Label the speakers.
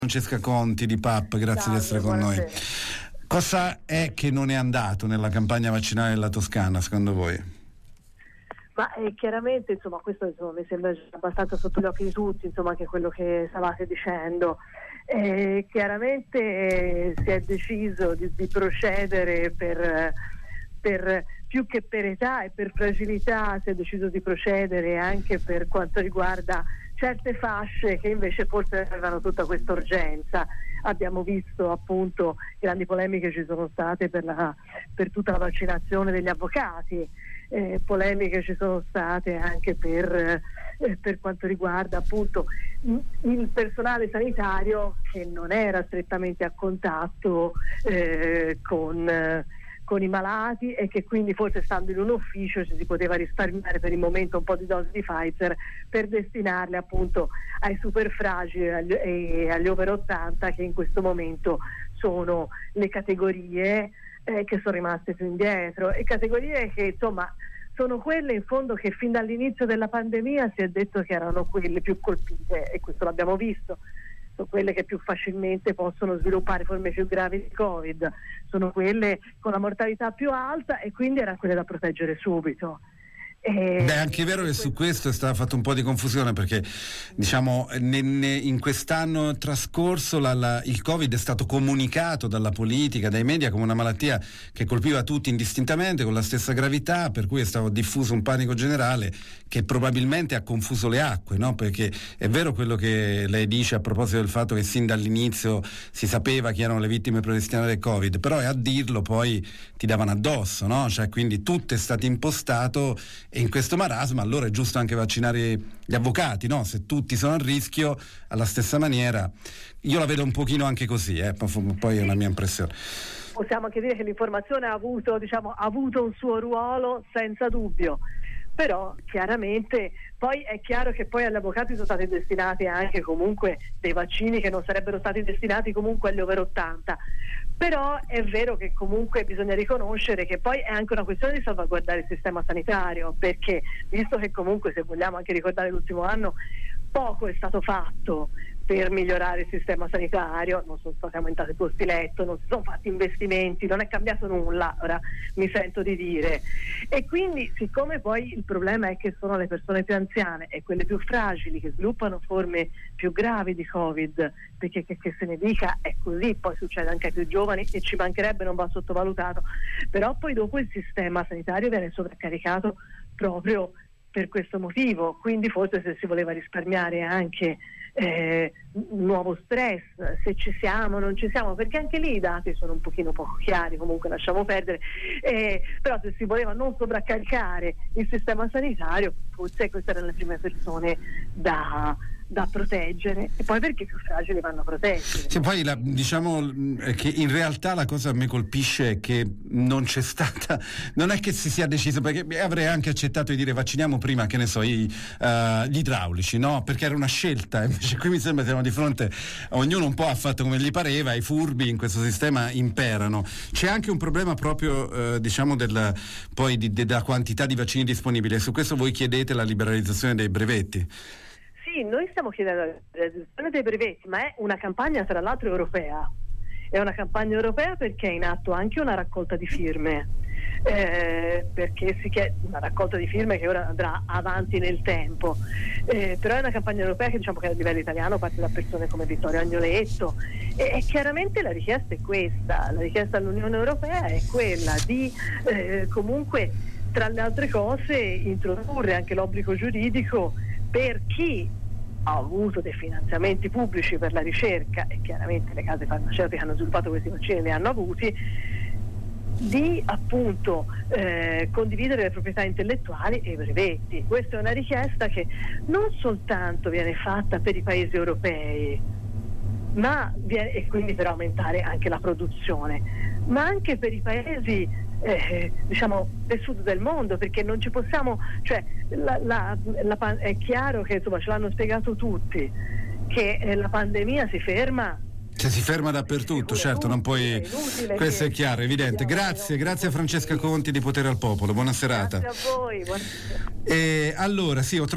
Speaker 1: Francesca Conti di PAP, grazie di essere con noi. Cosa è che non è andato nella campagna vaccinale della Toscana, secondo voi?
Speaker 2: Ma chiaramente, insomma, questo mi sembra abbastanza sotto gli occhi di tutti, insomma, anche quello che stavate dicendo. Chiaramente si è deciso di procedere per più che per età e per fragilità, si è deciso di procedere anche per quanto riguarda certe fasce che invece forse avevano tutta questa urgenza. Abbiamo visto appunto grandi polemiche ci sono state per tutta la vaccinazione degli avvocati, polemiche ci sono state anche per quanto riguarda appunto il personale sanitario che non era strettamente a contatto con i malati e che quindi forse stando in un ufficio ci si poteva risparmiare per il momento un po' di dosi di Pfizer per destinarle appunto ai super fragili e agli over 80 che in questo momento sono le categorie che sono rimaste più indietro e categorie che insomma sono quelle in fondo che fin dall'inizio della pandemia si è detto che erano quelle più colpite e questo l'abbiamo visto. Sono quelle che più facilmente possono sviluppare forme più gravi di Covid, sono quelle con la mortalità più alta e quindi erano quelle da proteggere subito.
Speaker 1: Beh, anche è vero che su questo è stata fatta un po' di confusione perché diciamo in quest'anno trascorso il Covid è stato comunicato dalla politica, dai media come una malattia che colpiva tutti indistintamente con la stessa gravità, per cui è stato diffuso un panico generale che probabilmente ha confuso le acque, no? Perché è vero quello che lei dice a proposito del fatto che sin dall'inizio si sapeva chi erano le vittime predestinate del Covid, però a dirlo poi ti davano addosso, no? Cioè quindi tutto è stato impostato. E in questo marasma allora è giusto anche vaccinare gli avvocati, no? Se tutti sono a rischio, alla stessa maniera. Io la vedo un pochino anche così, poi è una mia impressione.
Speaker 2: Possiamo anche dire che l'informazione ha avuto un suo ruolo senza dubbio, però chiaramente poi è chiaro che poi agli avvocati sono stati destinati anche comunque dei vaccini che non sarebbero stati destinati comunque agli over 80. Però è vero che comunque bisogna riconoscere che poi è anche una questione di salvaguardare il sistema sanitario, perché visto che comunque, se vogliamo anche ricordare l'ultimo anno, poco è stato fatto per migliorare il sistema sanitario, non sono stati aumentati i posti letto, non si sono fatti investimenti, non è cambiato nulla, ora mi sento di dire. E quindi siccome poi il problema è che sono le persone più anziane e quelle più fragili che sviluppano forme più gravi di Covid, perché che se ne dica è così, poi succede anche ai più giovani e ci mancherebbe, non va sottovalutato, però poi dopo il sistema sanitario viene sovraccaricato proprio per questo motivo, quindi forse se si voleva risparmiare anche nuovo stress, se ci siamo, non ci siamo, perché anche lì i dati sono un pochino poco chiari, comunque lasciamo perdere, però se si voleva non sovraccaricare il sistema sanitario, forse queste erano le prime persone da proteggere, e poi perché i più fragili vanno protetti.
Speaker 1: Sì, poi diciamo che in realtà la cosa a me colpisce è che non c'è stata, non è che si sia deciso, perché avrei anche accettato di dire vacciniamo prima, che ne so, gli idraulici, no? Perché era una scelta, invece qui mi sembra che siamo di fronte, ognuno un po' ha fatto come gli pareva, i furbi in questo sistema imperano. C'è anche un problema proprio diciamo della quantità di vaccini disponibili, e su questo voi chiedete la liberalizzazione dei brevetti.
Speaker 2: Sì, noi stiamo chiedendo la realizzazione dei brevetti, ma è una campagna tra l'altro europea. È una campagna europea perché è in atto anche una raccolta di firme, perché si chiede una raccolta di firme che ora andrà avanti nel tempo, però è una campagna europea che diciamo che a livello italiano parte da persone come Vittorio Agnoletto e chiaramente la richiesta è questa, la richiesta all'Unione Europea è quella di comunque tra le altre cose introdurre anche l'obbligo giuridico per chi ha avuto dei finanziamenti pubblici per la ricerca, e chiaramente le case farmaceutiche che hanno sviluppato questi vaccini li hanno avuti, di appunto condividere le proprietà intellettuali e i brevetti. Questa è una richiesta che non soltanto viene fatta per i paesi europei, e quindi per aumentare anche la produzione, ma anche per i paesi diciamo del sud del mondo, perché non ci possiamo, cioè è chiaro che insomma ce l'hanno spiegato tutti che la pandemia si ferma
Speaker 1: dappertutto, certo, non puoi, questo è chiaro, evidente. Grazie a Francesca Conti di Potere al Popolo, buona serata.
Speaker 2: Grazie a voi, buonasera.
Speaker 1: Allora sì,